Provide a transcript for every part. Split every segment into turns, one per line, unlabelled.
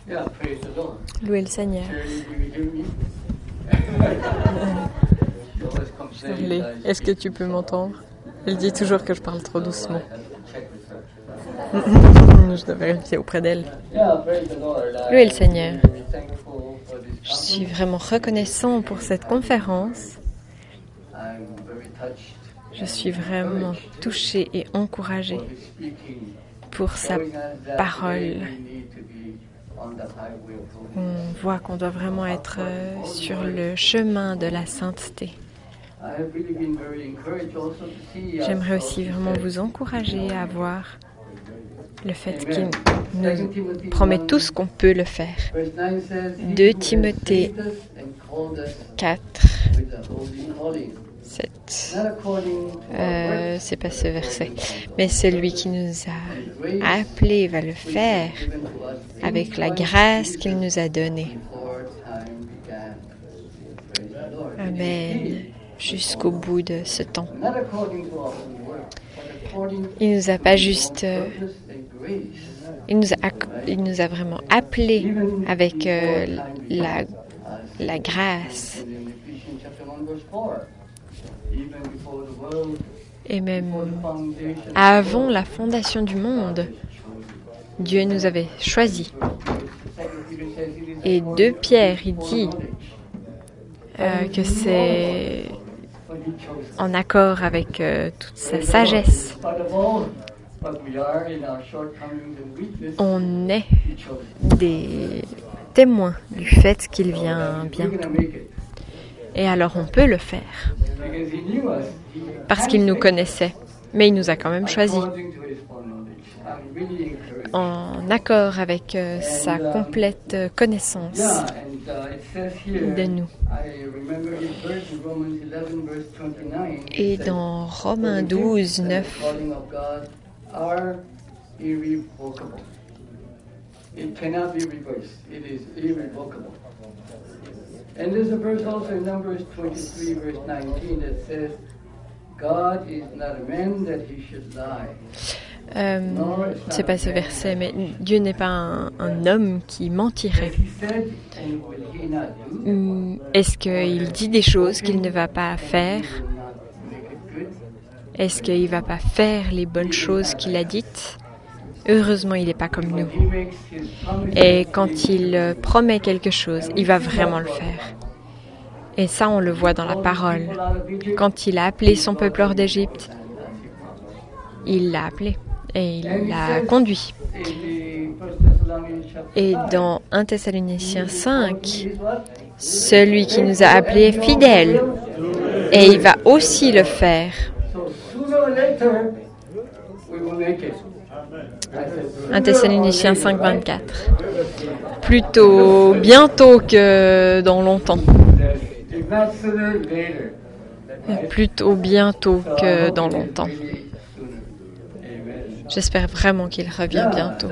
Louez le Seigneur. Allez, est-ce que tu peux m'entendre? Elle dit toujours que je parle trop doucement. Je dois vérifier auprès d'elle. Louez le Seigneur. Je suis vraiment reconnaissant pour cette conférence. Je suis vraiment touché et encouragé pour sa parole. On voit qu'on doit vraiment être sur le chemin de la sainteté. J'aimerais aussi vraiment vous encourager à voir le fait qu'il nous promet tous qu'on peut le faire. 2 Timothée 4, 7. C'est pas ce verset. Mais celui qui nous a appelés va le faire avec la grâce qu'il nous a donnée. Amen. Jusqu'au bout de ce temps. Il nous a pas juste... il nous a vraiment appelés avec la grâce. Et même avant la fondation du monde, Dieu nous avait choisis. Et 2 Pierre, il dit que c'est en accord avec toute sa sagesse. On est des témoins du fait qu'il vient bientôt. Et alors on peut le faire. Parce qu'il nous connaissait. Mais il nous a quand même choisis. En accord avec sa complète connaissance de nous. Et dans Romains 12, 9, it cannot be reversed. It is irrevocable. And there's a verse also in Numbers 23, verse 19 that says, God is not a man that he should lie. C'est pas ce verset, mais Dieu n'est pas un homme qui mentirait. Est-ce qu'il dit des choses qu'il ne va pas faire? Est-ce qu'il ne va pas faire les bonnes choses qu'il a dites? Heureusement, il n'est pas comme nous. Et quand il promet quelque chose, il va vraiment le faire. Et ça, on le voit dans la parole. Quand il a appelé son peuple hors d'Égypte, il l'a appelé et il l'a conduit. Et dans 1 Thessaloniciens 5, celui qui nous a appelés est fidèle et il va aussi le faire. 1 Thessaloniciens 5, 24. Plutôt bientôt que dans longtemps. Plutôt bientôt que dans longtemps. J'espère vraiment qu'il revient bientôt.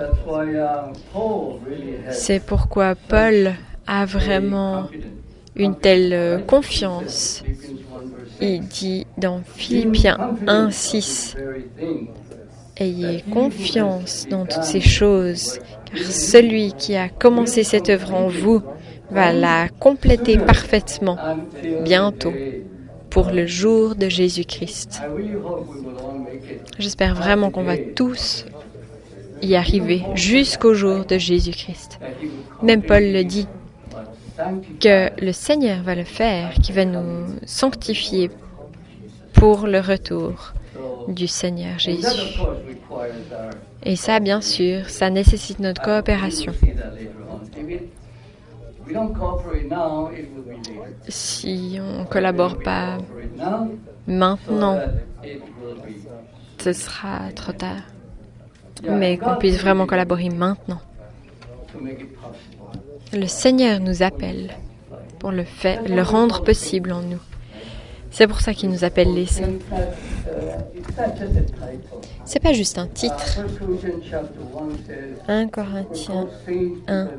C'est pourquoi Paul a vraiment une telle confiance. Il dit dans Philippiens 1, 6, « Ayez confiance dans toutes ces choses, car celui qui a commencé cette œuvre en vous va la compléter parfaitement bientôt pour le jour de Jésus-Christ. » J'espère vraiment qu'on va tous y arriver jusqu'au jour de Jésus-Christ. Même Paul le dit, que le Seigneur va le faire, qui va nous sanctifier pour le retour du Seigneur Jésus. Et ça, bien sûr, ça nécessite notre coopération. Si on ne collabore pas maintenant, ce sera trop tard. Mais qu'on puisse vraiment collaborer maintenant. Le Seigneur nous appelle pour le rendre possible en nous. C'est pour ça qu'il nous appelle les saints. C'est pas juste un titre. 1 Corinthiens 1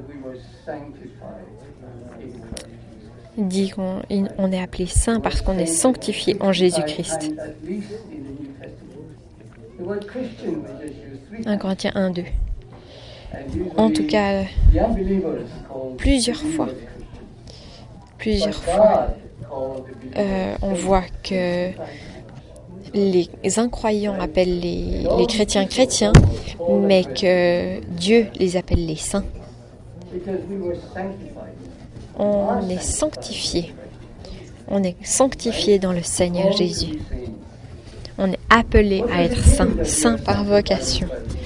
dit qu'on est appelé saint parce qu'on est sanctifié en Jésus-Christ. 1 Corinthiens 1, 2. En tout cas, plusieurs fois, on voit que les incroyants appellent les chrétiens chrétiens, mais que Dieu les appelle les saints. On est sanctifiés. On est sanctifiés dans le Seigneur Jésus. On est appelé à être saint, saint par vocation.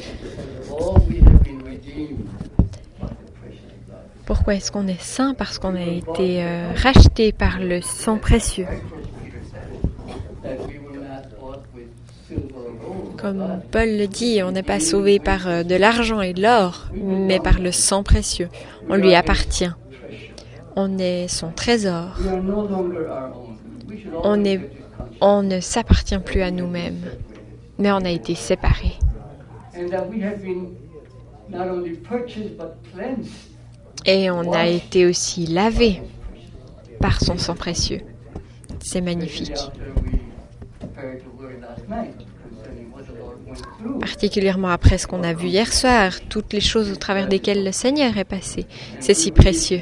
Pourquoi est-ce qu'on est saint? Parce qu'on a été racheté par le sang précieux. Comme Paul le dit, on n'est pas sauvé par de l'argent et de l'or, mais par le sang précieux. On lui appartient. On est son trésor. On ne s'appartient plus à nous-mêmes, mais on a été séparés. Et on a été aussi lavé par son sang précieux. C'est magnifique. Particulièrement après ce qu'on a vu hier soir, toutes les choses au travers desquelles le Seigneur est passé. C'est si précieux.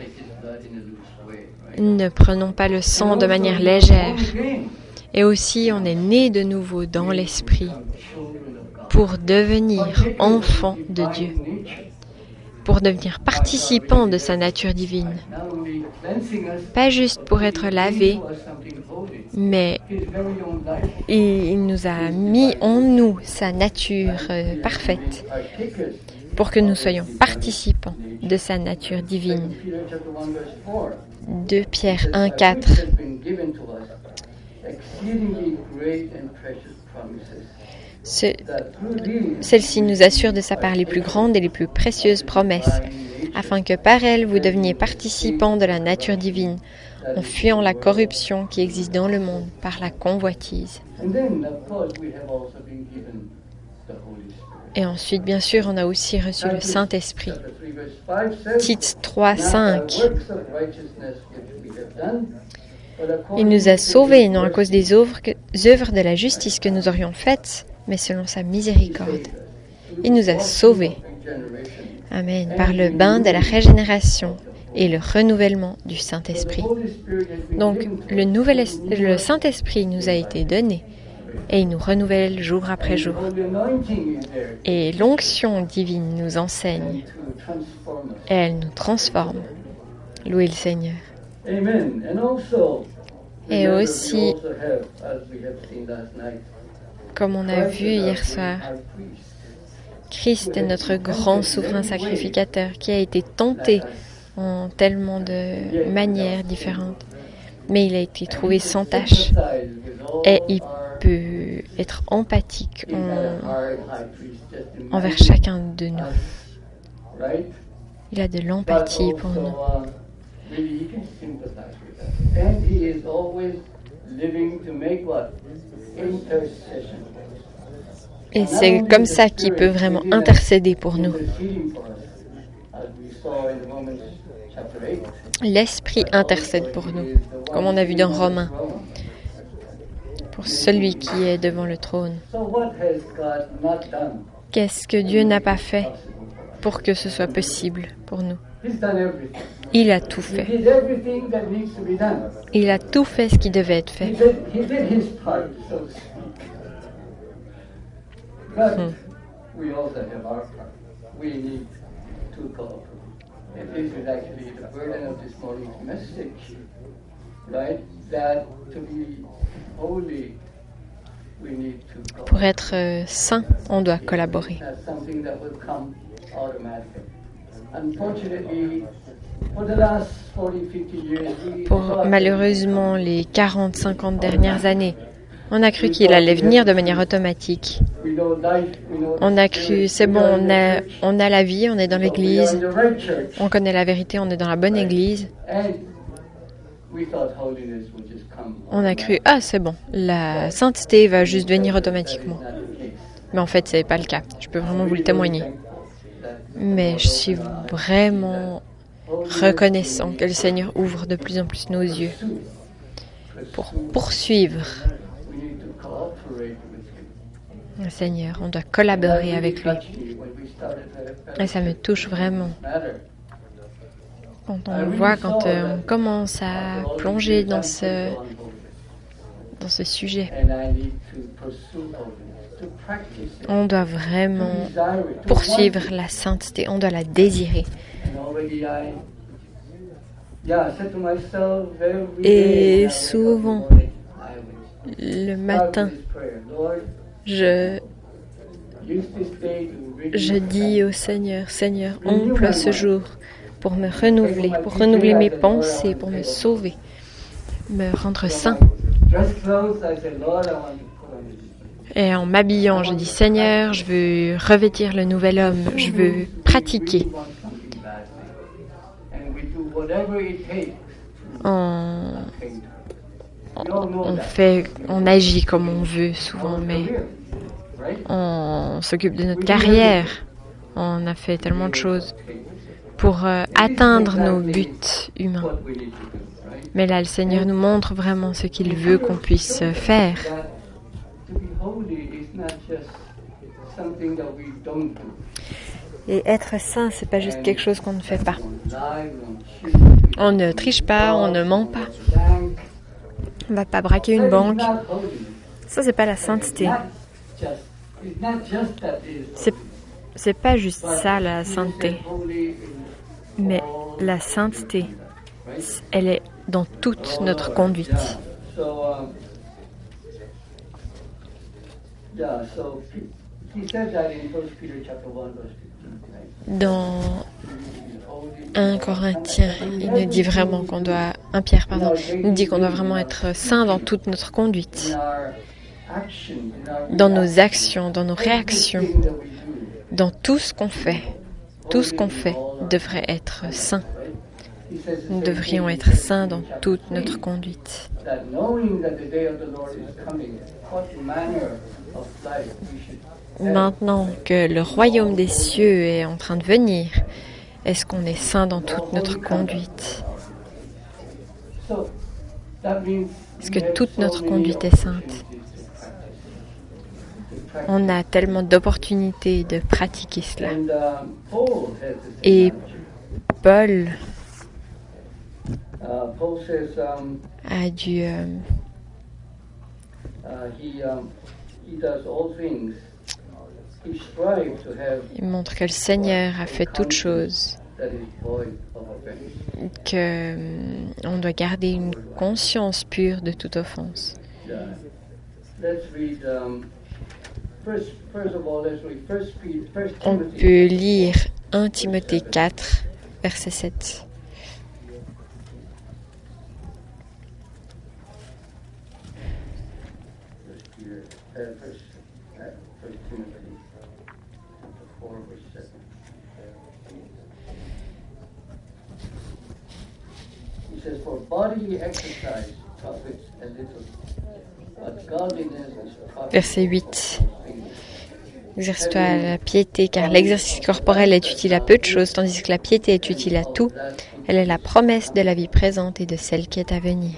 Ne prenons pas le sang de manière légère. Et aussi, on est né de nouveau dans l'esprit pour devenir enfant de Dieu, pour devenir participant de sa nature divine. Pas juste pour être lavé, mais il nous a mis en nous sa nature parfaite pour que nous soyons participants de sa nature divine. 2 Pierre 1, 4. Celle-ci nous assure de sa part les plus grandes et les plus précieuses promesses, afin que par elles vous deveniez participants de la nature divine, en fuyant la corruption qui existe dans le monde par la convoitise. Et ensuite, bien sûr, on a aussi reçu le Saint-Esprit. Tite 3, 5. Il nous a sauvés, non à cause des œuvres de la justice que nous aurions faites, mais selon sa miséricorde. Il nous a sauvés. Amen. Par le bain de la régénération et le renouvellement du Saint-Esprit. Donc, le Saint-Esprit nous a été donné et il nous renouvelle jour après jour. Et l'onction divine nous enseigne et elle nous transforme. Louez le Seigneur. Et aussi, comme on a vu hier soir, Christ est notre grand souverain sacrificateur qui a été tenté en tellement de manières différentes, mais il a été trouvé sans tache et il peut être empathique envers chacun de nous. Il a de l'empathie pour nous. Et c'est comme ça qu'il peut vraiment intercéder pour nous. L'Esprit intercède pour nous, comme on a vu dans Romains, pour celui qui est devant le trône. Qu'est-ce que Dieu n'a pas fait pour que ce soit possible pour nous? Il a tout fait. Il a tout fait ce qui devait être fait. Pour être saint, on doit collaborer. Pour malheureusement les 40-50 dernières années, on a cru qu'il allait venir de manière automatique. On a cru, c'est bon, on a la vie, on est dans l'église, on connaît la vérité, on est dans la bonne église. On a cru, ah c'est bon, la sainteté va juste venir automatiquement. Mais en fait, ce n'est pas le cas. Je peux vraiment vous le témoigner. Mais je suis vraiment reconnaissant que le Seigneur ouvre de plus en plus nos yeux pour poursuivre Seigneur, on doit collaborer avec lui. Et ça me touche vraiment. Quand on voit, quand on commence à plonger dans ce sujet, on doit vraiment poursuivre la sainteté, on doit la désirer. Et souvent, le matin, je dis au Seigneur, Seigneur, emploie ce jour pour me renouveler, pour renouveler mes pensées, pour me sauver, me rendre saint. Et en m'habillant, je dis, Seigneur, je veux revêtir le nouvel homme, je veux pratiquer. On agit comme on veut souvent, mais on s'occupe de notre carrière. On a fait tellement de choses pour atteindre nos buts humains. Mais là, le Seigneur nous montre vraiment ce qu'il veut qu'on puisse faire. Et être saint, c'est pas juste quelque chose qu'on ne fait pas. On ne triche pas, on ne ment pas. On ne va pas braquer une banque. Ça, c'est pas la sainteté. C'est pas juste ça, la sainteté. Mais la sainteté, elle est dans toute notre conduite. Dans 1 Corinthiens, il nous dit vraiment qu'on doit, 1 Pierre, pardon, il nous dit qu'on doit vraiment être saint dans toute notre conduite, dans nos actions, dans nos réactions, dans tout ce qu'on fait. Tout ce qu'on fait devrait être saint. Nous devrions être saints dans toute notre conduite. Maintenant que le royaume des cieux est en train de venir, est-ce qu'on est saint dans toute notre conduite? Est-ce que toute notre conduite est sainte? On a tellement d'opportunités de pratiquer cela. Et Paul a dû il montre que le Seigneur a fait toutes choses, qu'on doit garder une conscience pure de toute offense. On peut lire 1 Timothée 4, verset 7. Verset 8. Exerce-toi à la piété, car l'exercice corporel est utile à peu de choses, tandis que la piété est utile à tout. Elle est la promesse de la vie présente et de celle qui est à venir.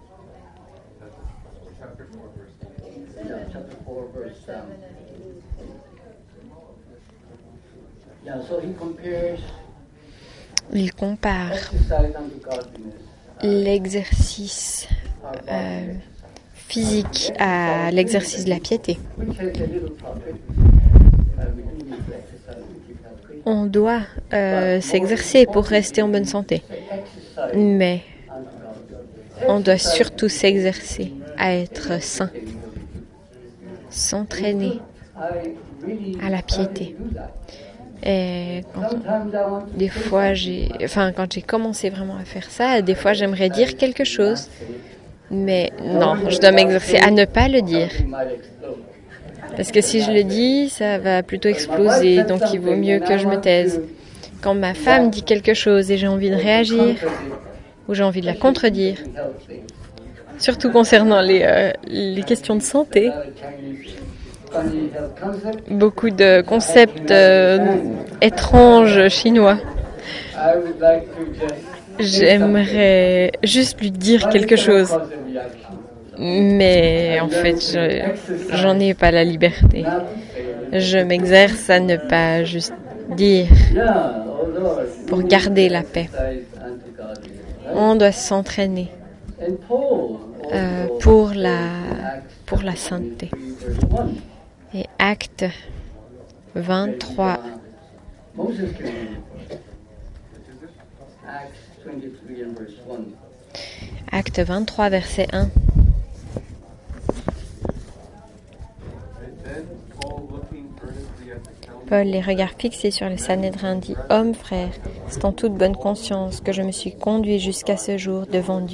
Il compare l'exercice physique à l'exercice de la piété. On doit s'exercer pour rester en bonne santé, mais on doit surtout s'exercer à être saint, s'entraîner à la piété. Et des fois, quand j'ai commencé vraiment à faire ça, des fois j'aimerais dire quelque chose, mais non, je dois m'exercer à ne pas le dire. Parce que si je le dis, ça va plutôt exploser, donc il vaut mieux que je me taise. Quand ma femme dit quelque chose et j'ai envie de réagir, ou j'ai envie de la contredire, surtout concernant les questions de santé, beaucoup de concepts étranges chinois. J'aimerais juste lui dire quelque chose. Mais en fait, j'en ai pas la liberté. Je m'exerce à ne pas juste dire pour garder la paix. On doit s'entraîner pour la sainteté. Et Acte 23. Acte 23, verset 1. Paul, les regards fixés sur le Sanhédrin, dit « Homme, frère, c'est en toute bonne conscience que je me suis conduit jusqu'à ce jour devant Dieu. »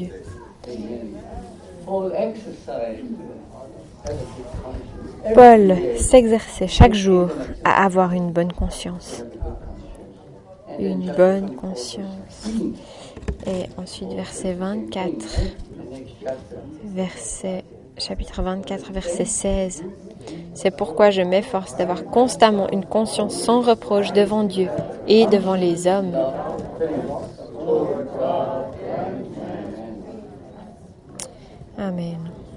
Paul s'exerçait chaque jour à avoir une bonne conscience. Une bonne conscience. Et ensuite, verset 24, chapitre 24, verset 16. C'est pourquoi je m'efforce d'avoir constamment une conscience sans reproche devant Dieu et devant les hommes. Amen.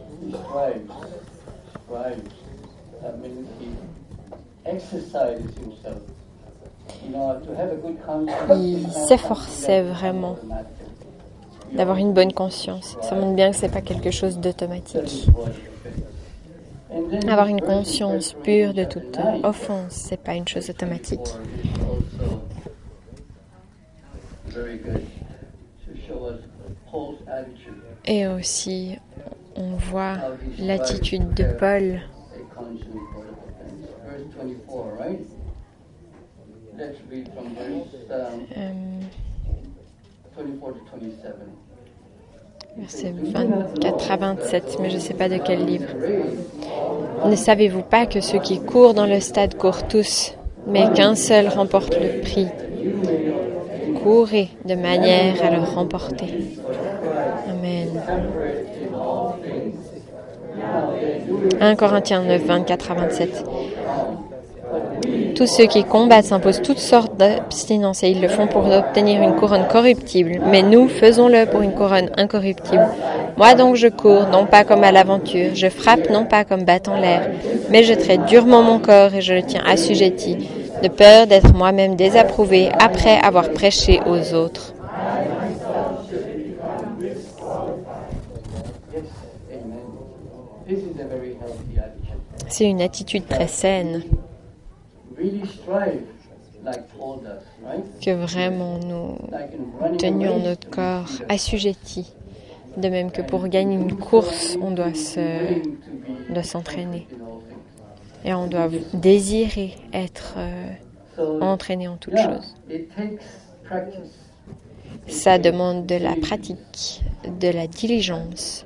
Il s'efforçait vraiment d'avoir une bonne conscience. Ça montre bien que ce n'est pas quelque chose d'automatique. Avoir une conscience pure de toute offense, ce n'est pas une chose automatique. Et aussi, on voit l'attitude de Paul. Versets 24 à 27, mais je ne sais pas de quel livre. Ne savez-vous pas que ceux qui courent dans le stade courent tous, mais qu'un seul remporte le prix? Courez de manière à le remporter. Amen. 1 Corinthiens 9, 24 à 27. Tous ceux qui combattent s'imposent toutes sortes d'abstinences et ils le font pour obtenir une couronne corruptible. Mais nous, faisons-le pour une couronne incorruptible. Moi donc je cours, non pas comme à l'aventure, je frappe non pas comme battant l'air, mais je traite durement mon corps et je le tiens assujetti, de peur d'être moi-même désapprouvé après avoir prêché aux autres. C'est une attitude très saine. Que vraiment nous tenions notre corps assujetti. De même que pour gagner une course, on doit s'entraîner. Et on doit désirer être entraîné en toutes choses. Ça demande de la pratique, de la diligence.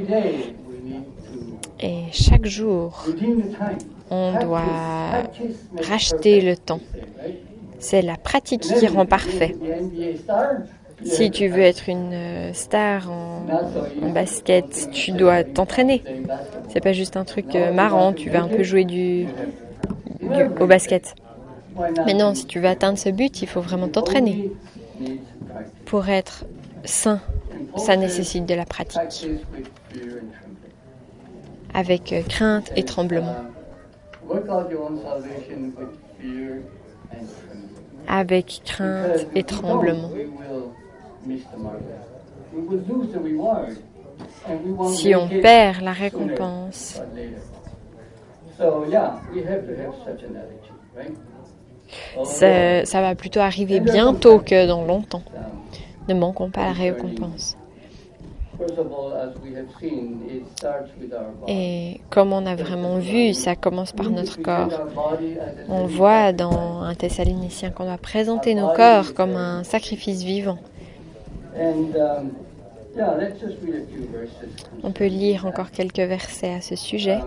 Et chaque jour, on doit racheter le temps. C'est la pratique qui rend parfait. Si tu veux être une star en basket, tu dois t'entraîner. C'est pas juste un truc marrant, tu vas un peu jouer au basket. Mais non, si tu veux atteindre ce but, il faut vraiment t'entraîner. Pour être sain, ça nécessite de la pratique. Avec crainte et tremblement. Avec crainte et tremblement. Si on perd la récompense, ça va plutôt arriver bientôt que dans longtemps. Ne manquons pas la récompense. Et comme on a vraiment vu, ça commence par notre corps. On voit dans 1 Thessaloniciens qu'on doit présenter nos corps comme un sacrifice vivant. On peut lire encore quelques versets à ce sujet.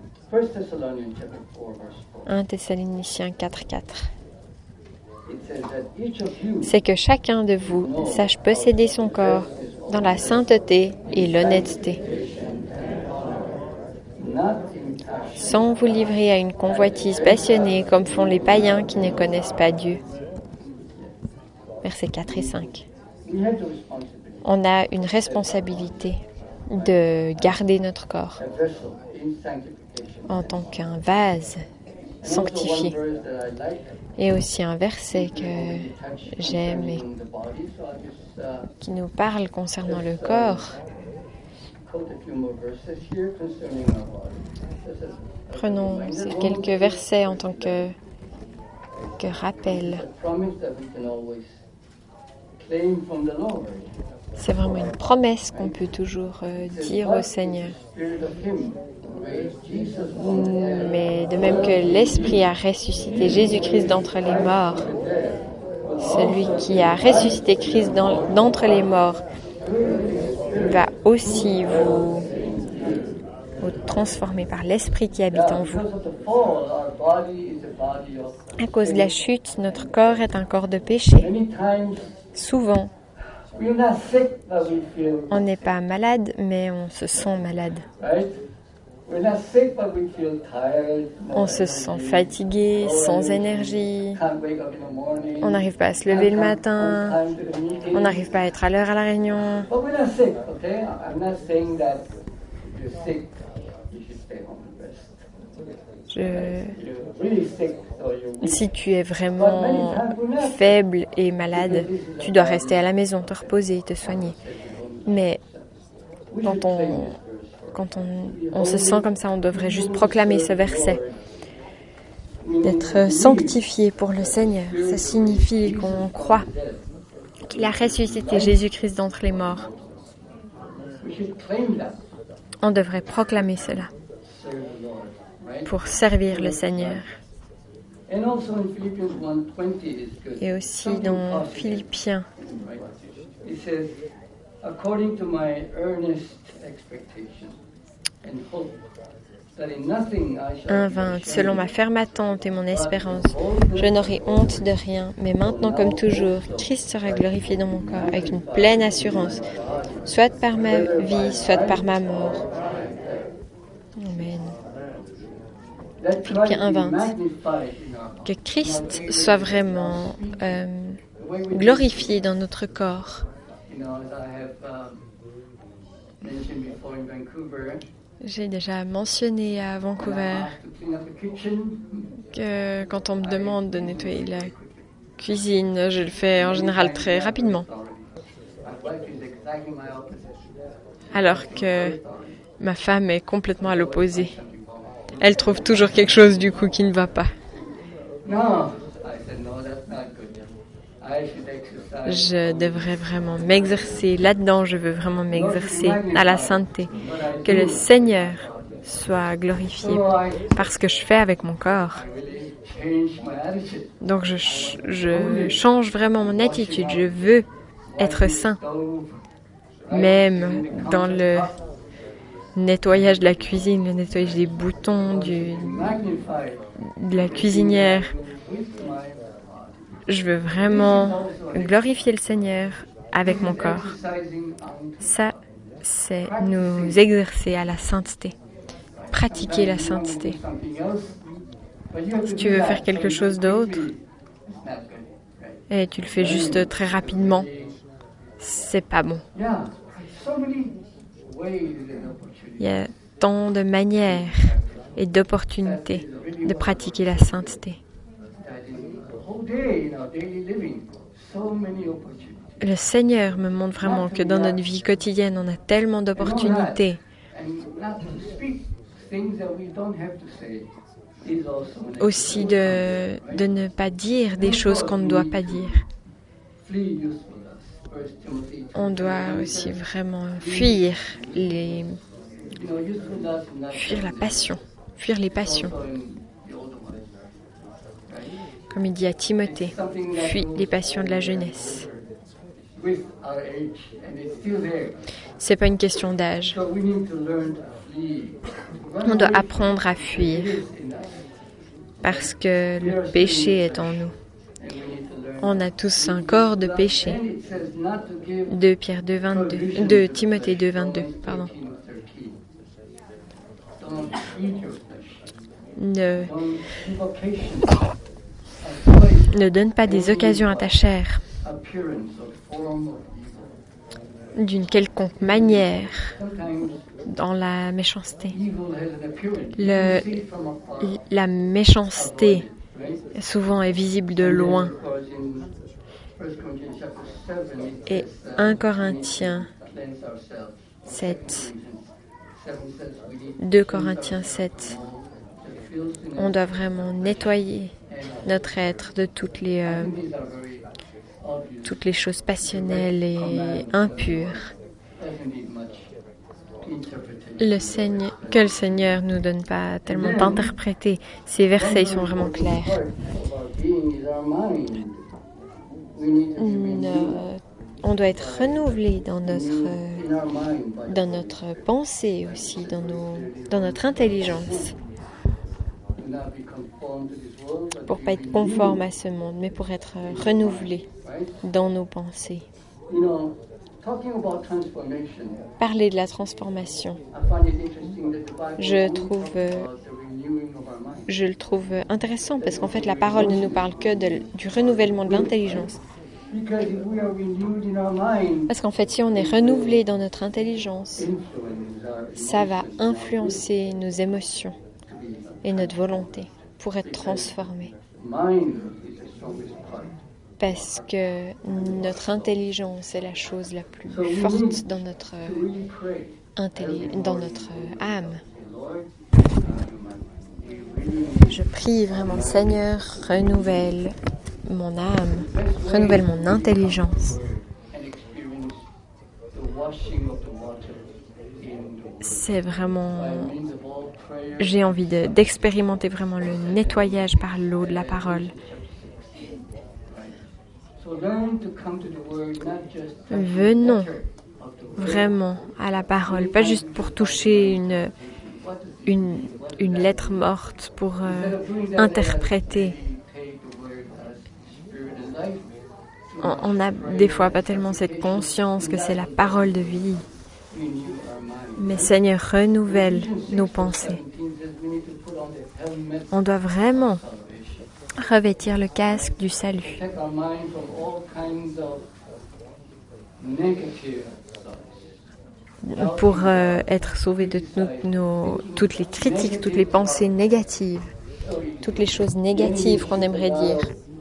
1 Thessaloniciens 4:4. C'est que chacun de vous sache posséder son corps dans la sainteté et l'honnêteté, sans vous livrer à une convoitise passionnée comme font les païens qui ne connaissent pas Dieu. Versets 4 et 5. On a une responsabilité de garder notre corps en tant qu'un vase sanctifié. Et aussi un verset que j'aime et qui nous parle concernant le corps. Prenons ces quelques versets en tant que rappel. C'est vraiment une promesse qu'on peut toujours dire au Seigneur. Mais de même que l'Esprit a ressuscité Jésus-Christ d'entre les morts, celui qui a ressuscité Christ d'entre les morts va aussi vous transformer par l'Esprit qui habite en vous. À cause de la chute, notre corps est un corps de péché. Souvent, on n'est pas malade, mais on se sent malade. On se sent fatigué, sans énergie. On n'arrive pas à se lever le matin. On n'arrive pas à être à l'heure à la réunion. Si tu es vraiment faible et malade, tu dois rester à la maison, te reposer, te soigner. Mais quand on se sent comme ça, on devrait juste proclamer ce verset. D'être sanctifié pour le Seigneur, ça signifie qu'on croit qu'il a ressuscité Jésus-Christ d'entre les morts. On devrait proclamer cela pour servir le Seigneur. Et aussi dans Philippiens, 1:20. Selon ma ferme attente et mon espérance, je n'aurai honte de rien, mais maintenant comme toujours, Christ sera glorifié dans mon corps avec une pleine assurance, soit par ma vie, soit par ma mort. Amen. Philippiens 1:20. Que Christ soit vraiment glorifié dans notre corps. J'ai déjà mentionné à Vancouver que quand on me demande de nettoyer la cuisine, je le fais en général très rapidement. Alors que ma femme est complètement à l'opposé. Elle trouve toujours quelque chose du coup qui ne va pas. Je devrais vraiment m'exercer là-dedans, je veux vraiment m'exercer à la sainteté. Que le Seigneur soit glorifié par ce que je fais avec mon corps. Donc je change vraiment mon attitude, je veux être saint. Même dans le nettoyage de la cuisine, le nettoyage des boutons, de la cuisinière. Je veux vraiment glorifier le Seigneur avec mon corps. Ça, c'est nous exercer à la sainteté, pratiquer la sainteté. Si tu veux faire quelque chose d'autre, et tu le fais juste très rapidement, c'est pas bon. Il y a tant de manières et d'opportunités de pratiquer la sainteté. Le Seigneur me montre vraiment que dans notre vie quotidienne, on a tellement d'opportunités. Aussi de ne pas dire des choses qu'on ne doit pas dire. On doit aussi vraiment fuir la passion, fuir les passions. Comme il dit à Timothée, fuis les passions de la jeunesse. C'est pas une question d'âge. On doit apprendre à fuir parce que le péché est en nous. On a tous un corps de péché. 2 Timothée 2:22, pardon. Ne donne pas des occasions à ta chair. d'une quelconque manière dans la méchanceté. La méchanceté souvent est visible de loin. Et 1 Corinthiens 7, 2 Corinthiens 7, on doit vraiment nettoyer notre être de toutes les choses passionnelles et impures. Que le Seigneur nous donne pas tellement d'interpréter. Ces versets sont vraiment clairs. On doit être renouvelé dans notre pensée aussi, dans notre intelligence, pour pas être conforme à ce monde, mais pour être renouvelé dans nos pensées. Parler de la transformation, je le trouve intéressant parce qu'en fait la parole ne nous parle que du renouvellement de l'intelligence. Parce qu'en fait, si on est renouvelé dans notre intelligence, ça va influencer nos émotions et notre volonté pour être transformé. Parce que notre intelligence est la chose la plus forte dans notre âme. Je prie vraiment, Seigneur, renouvelle mon âme, renouvelle mon intelligence. C'est vraiment... J'ai envie d'expérimenter vraiment le nettoyage par l'eau de la parole. Venons vraiment à la parole, pas juste pour toucher une lettre morte, pour interpréter. On n'a des fois pas tellement cette conscience que c'est la parole de vie. Mais Seigneur, renouvelle nos pensées. On doit vraiment revêtir le casque du salut. Pour être sauvé de toutes les critiques, toutes les pensées négatives, toutes les choses négatives qu'on aimerait dire.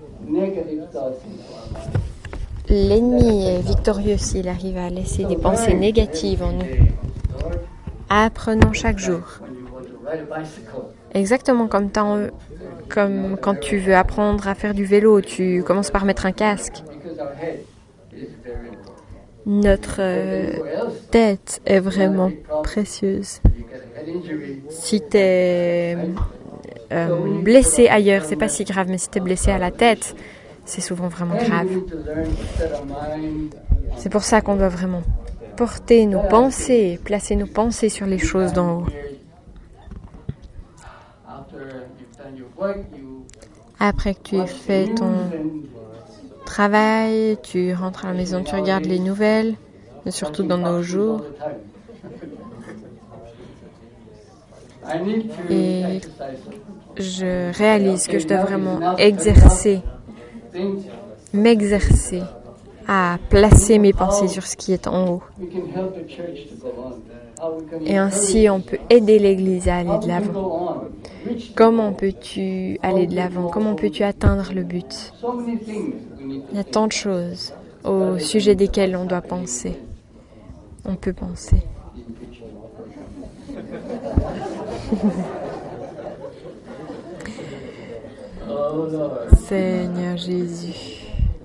L'ennemi est victorieux s'il arrive à laisser des pensées négatives en nous. Apprenons chaque jour. Exactement comme quand tu veux apprendre à faire du vélo, tu commences par mettre un casque. Notre tête est vraiment précieuse. Si tu es blessé ailleurs, c'est pas si grave, mais si tu es blessé à la tête, c'est souvent vraiment grave. C'est pour ça qu'on doit vraiment porter nos pensées, placer nos pensées sur les choses d'en haut. Après que tu aies fait ton travail, tu rentres à la maison, tu regardes les nouvelles, mais surtout dans nos jours. Et je réalise que je dois vraiment m'exercer à placer mes pensées sur ce qui est en haut. Et ainsi, on peut aider l'Église à aller de l'avant. Comment peux-tu aller de l'avant? Comment peux-tu atteindre le but? Il y a tant de choses au sujet desquelles on doit penser. On peut penser. Seigneur Jésus.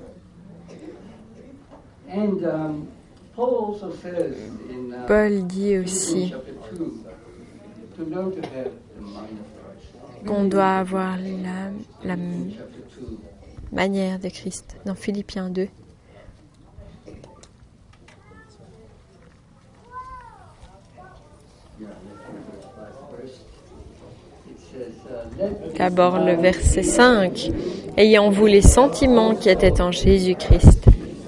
Paul dit aussi qu'on doit avoir la manière de Christ dans Philippiens 2. D'abord le verset 5. Ayant vous les sentiments qui étaient en Jésus-Christ.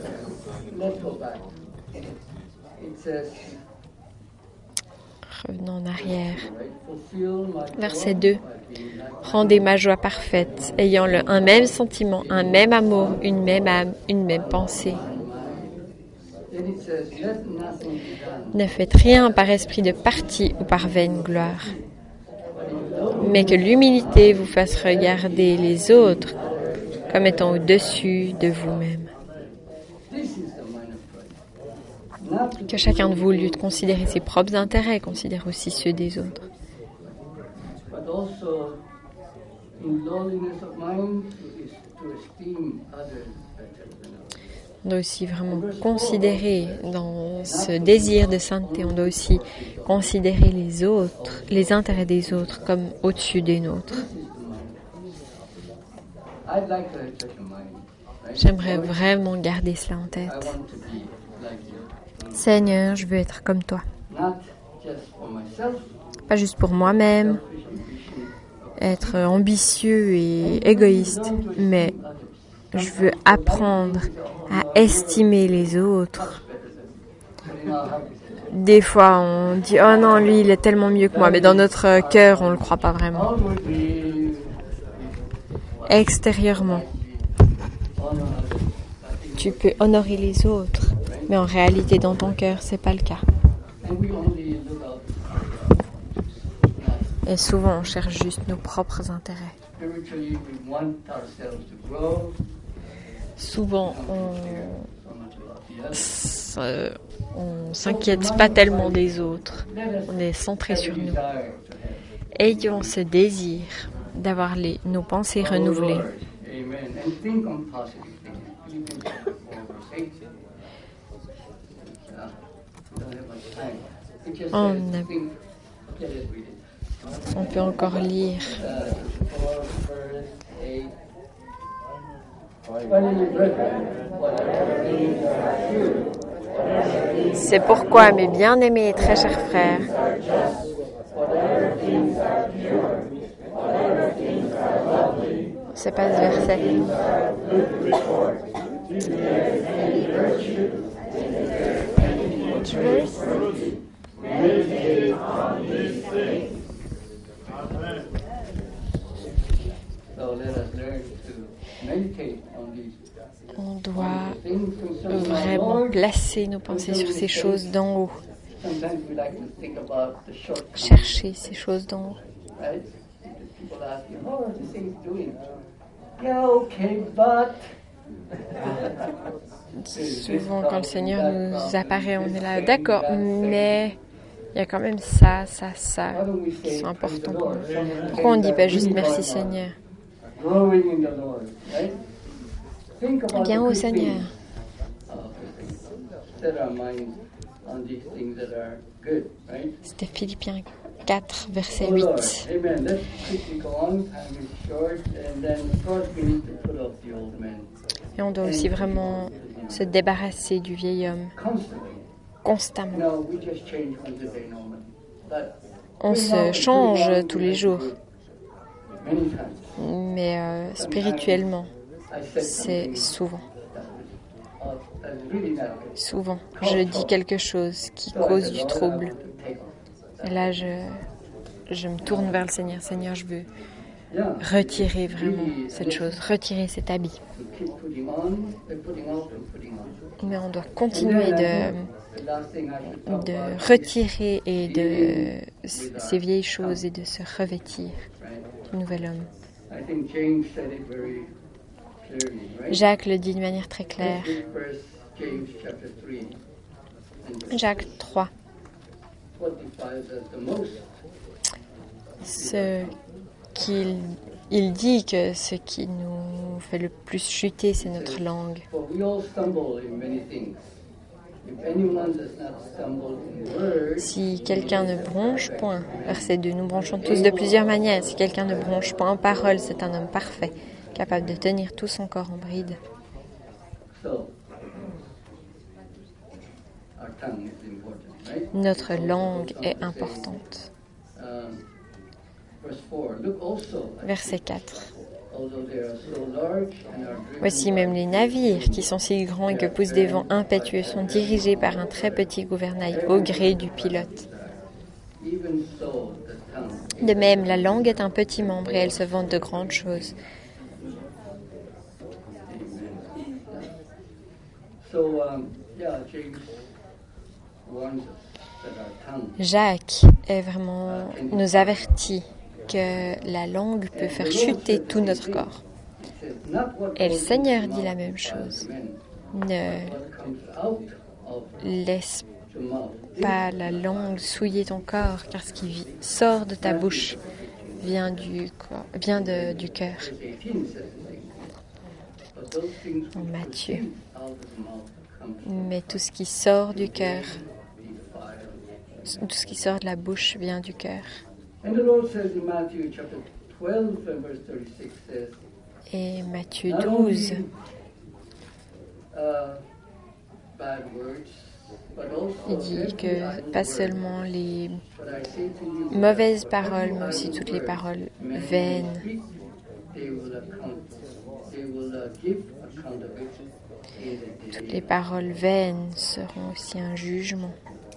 Revenons en arrière. Verset 2. Rendez ma joie parfaite, ayant un même sentiment, un même amour, une même âme, une même pensée. Ne faites rien par esprit de parti ou par vaine gloire, mais que l'humilité vous fasse regarder les autres comme étant au-dessus de vous-même. Que chacun de vous, au lieu de considérer ses propres intérêts, considère aussi ceux des autres. On doit aussi vraiment considérer, dans ce désir de sainteté, on doit aussi considérer les autres, les intérêts des autres comme au-dessus des nôtres. J'aimerais vraiment garder cela en tête. Seigneur, je veux être comme toi. Pas juste pour moi-même, être ambitieux et égoïste, mais je veux apprendre à estimer les autres. Des fois, on dit « Oh non, lui, il est tellement mieux que moi », mais dans notre cœur, on ne le croit pas vraiment. Extérieurement, tu peux honorer les autres, mais en réalité, dans ton cœur, c'est pas le cas. Et souvent, on cherche juste nos propres intérêts. Souvent, on s'inquiète pas tellement des autres. On est centré sur nous. Ayons ce désir d'avoir nos pensées renouvelées. On peut encore lire. C'est pourquoi, mes bien-aimés et très chers frères, c'est pas ce verset. Which verse? On doit vraiment placer nos pensées sur ces choses d'en haut. Chercher ces choses d'en haut. Souvent, quand le Seigneur nous apparaît, on est là, d'accord, mais il y a quand même ça, qui sont importants pour nous. Pourquoi on ne dit pas juste merci Seigneur? Viens au Seigneur. C'était Philippiens 4, verset 8. Et on doit aussi vraiment se débarrasser du vieil homme constamment. On se change tous les jours, mais spirituellement, c'est souvent. Souvent, je dis quelque chose qui cause du trouble. Et là, je me tourne vers le Seigneur. Seigneur, je veux retirer vraiment cette chose, retirer cet habit. Mais on doit continuer de retirer ces vieilles choses et de se revêtir du nouvel homme. Jacques le dit de manière très claire. Jacques 3. Il dit que ce qui nous fait le plus chuter, c'est notre langue. Si quelqu'un ne bronche point, verset 2, nous bronchons tous de plusieurs manières. Si quelqu'un ne bronche point en parole, c'est un homme parfait, capable de tenir tout son corps en bride. Notre langue est importante. Verset 4. Voici même les navires qui sont si grands et que poussent des vents impétueux sont dirigés par un très petit gouvernail au gré du pilote. De même, la langue est un petit membre et elle se vante de grandes choses. Jacques nous avertit que la langue peut faire chuter tout notre corps. Et le Seigneur dit la même chose. Ne laisse pas la langue souiller ton corps, car ce qui sort de ta bouche vient du cœur. En Matthieu. Mais tout ce qui sort du cœur, tout ce qui sort de la bouche vient du cœur. Et Matthieu 12, il dit que pas seulement les mauvaises paroles, mais aussi toutes les paroles vaines. Toutes les paroles vaines seront aussi un jugement.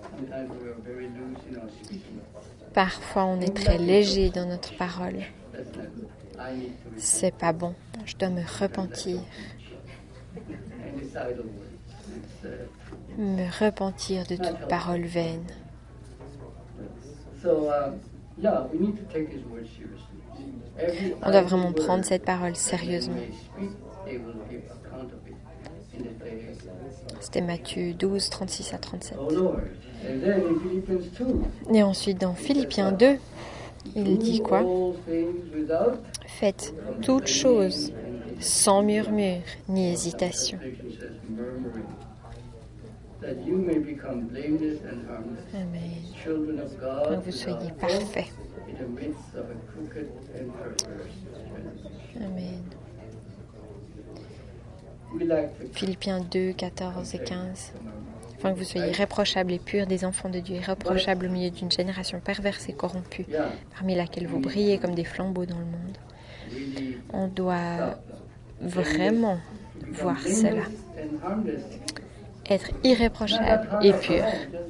Parfois, on est très léger dans notre parole. C'est pas bon. Je dois me repentir. Me repentir de toute parole vaine. On doit vraiment prendre cette parole sérieusement. C'était Matthieu 12, 36 à 37. Et ensuite, dans Philippiens 2, il dit quoi? Faites toutes choses sans murmure ni hésitation. Amen. Que vous soyez parfaits. Amen. Philippiens 2, 14 et 15. Afin que vous soyez irréprochables et purs, des enfants de Dieu, irréprochables au milieu d'une génération perverse et corrompue, parmi laquelle vous brillez comme des flambeaux dans le monde. On doit vraiment voir cela. Être irréprochable et pur.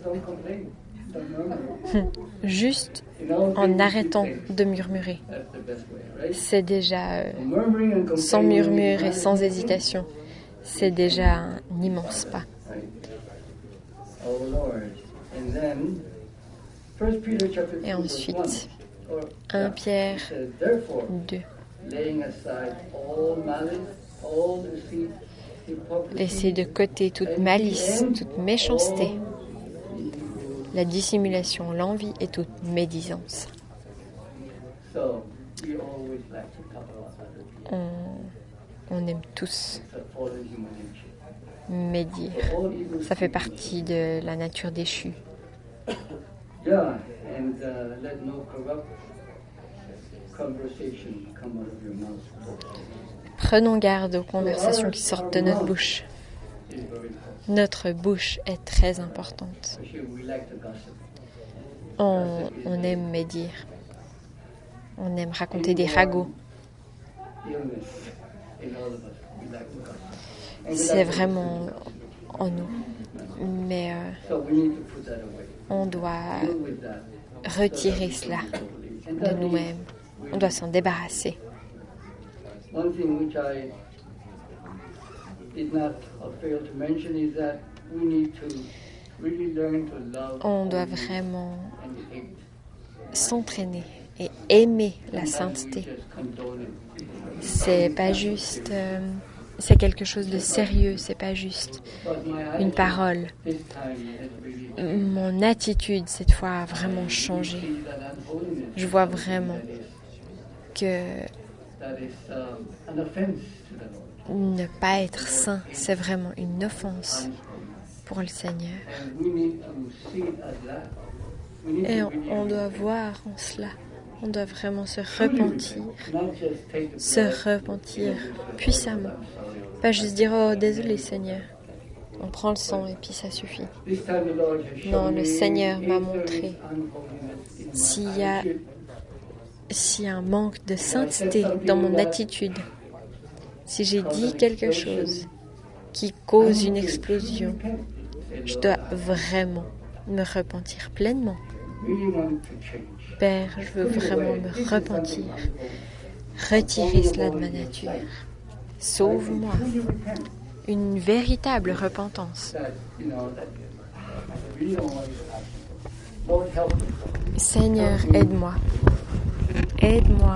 Juste en arrêtant de murmurer. C'est déjà sans murmure et sans hésitation. C'est déjà un immense pas. Et ensuite, 1 Pierre 2. Laissez de côté toute malice, toute méchanceté, la dissimulation, l'envie et toute médisance. On aime tous médire. Ça fait partie de la nature déchue. Prenons garde aux conversations qui sortent de notre bouche. Notre bouche est très importante. On aime médire. On aime raconter des ragots. C'est vraiment en nous. Mais on doit retirer cela de nous-mêmes. On doit s'en débarrasser. On doit vraiment s'entraîner et aimer la sainteté. C'est pas juste, c'est quelque chose de sérieux, c'est pas juste une parole. Mon attitude cette fois a vraiment changé. Je vois vraiment que ne pas être saint, c'est vraiment une offense pour le Seigneur. Et on doit voir en cela. On doit vraiment se repentir puissamment. Pas juste dire « Oh, désolé Seigneur ». On prend le sang et puis ça suffit. Non, le Seigneur m'a montré s'il y a un manque de sainteté dans mon attitude, si j'ai dit quelque chose qui cause une explosion, je dois vraiment me repentir pleinement. Père, je veux vraiment me repentir. Retirer cela de ma nature. Sauve-moi. une véritable repentance. Seigneur, aide-moi. Aide-moi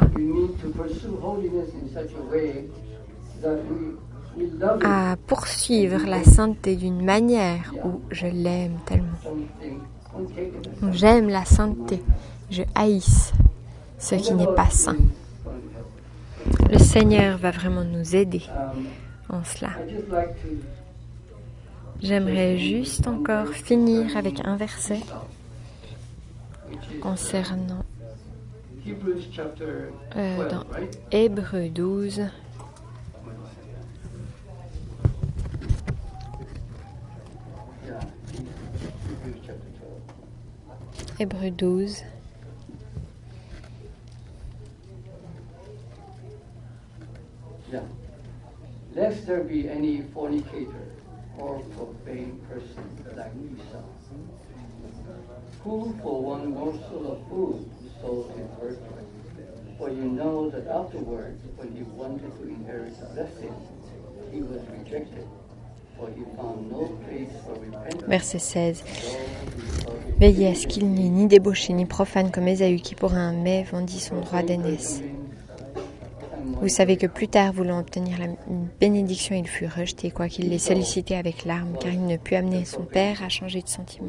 à poursuivre la sainteté d'une manière où je l'aime tellement. J'aime la sainteté, je haïs ce qui n'est pas saint. Le Seigneur va vraiment nous aider en cela. J'aimerais juste encore finir avec un verset concernant dans Hébreux 12. Hébreux 12.
Lest there be any fornicator or profane person like Esau, who for one morsel of food sold his birthright. For you know that afterwards, when he wanted to inherit the blessing, he was rejected, for he found no place for repentance.
Verset 16. Veillez à ce qu'il n'y ait ni débauché ni profane comme Ésaü qui pour un mets vendit son droit d'aînesse. Vous savez que plus tard, voulant obtenir la bénédiction, il fut rejeté, quoiqu'il l'ait sollicité avec larmes, car il ne put amener son père à changer de sentiment.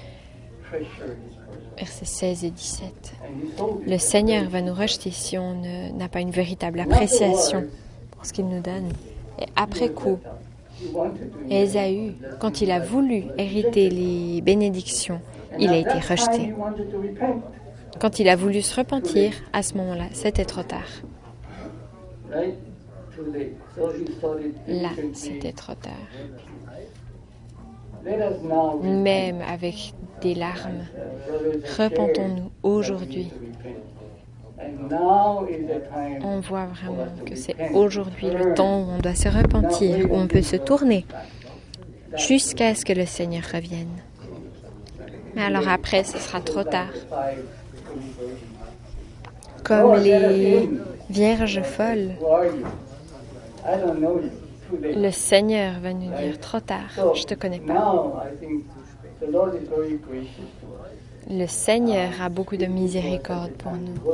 Versets 16 et 17. Le Seigneur va nous rejeter si on n'a pas une véritable appréciation pour ce qu'il nous donne. Et après coup, Ésaü, quand il a voulu hériter les bénédictions, il a été rejeté. Quand il a voulu se repentir, à ce moment-là, c'était trop tard. Là, c'était trop tard. Même avec des larmes, repentons-nous aujourd'hui. On voit vraiment que c'est aujourd'hui le temps où on doit se repentir, où on peut se tourner, jusqu'à ce que le Seigneur revienne. Mais alors après, ce sera trop tard. Comme les vierges folles, le Seigneur va nous dire trop tard, je te connais pas. Le Seigneur a beaucoup de miséricorde pour nous.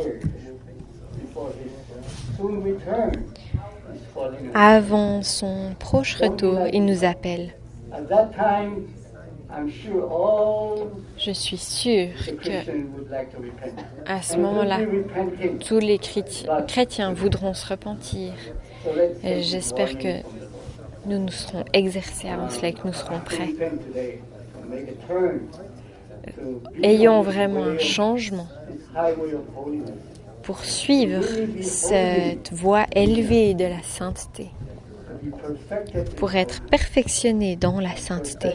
Avant son proche retour, il nous appelle. Je suis sûre que à ce moment-là, tous les chrétiens voudront se repentir. Et j'espère que nous nous serons exercés avant cela et que nous serons prêts. Ayons vraiment un changement pour suivre cette voie élevée de la sainteté, pour être perfectionnés dans la sainteté.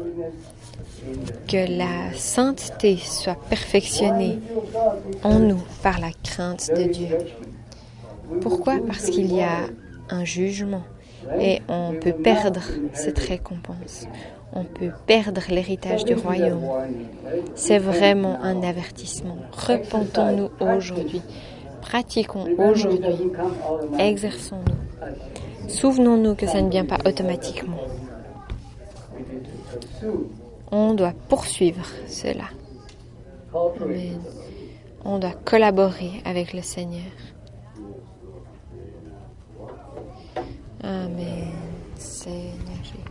Que la sainteté soit perfectionnée en nous par la crainte de Dieu. Pourquoi? Parce qu'il y a un jugement et on peut perdre cette récompense. On peut perdre l'héritage du royaume. C'est vraiment un avertissement. Repentons-nous aujourd'hui. Pratiquons aujourd'hui. Exerçons-nous. Souvenons-nous que ça ne vient pas automatiquement. On doit poursuivre cela. Amen. On doit collaborer avec le Seigneur. Amen. Seigneur.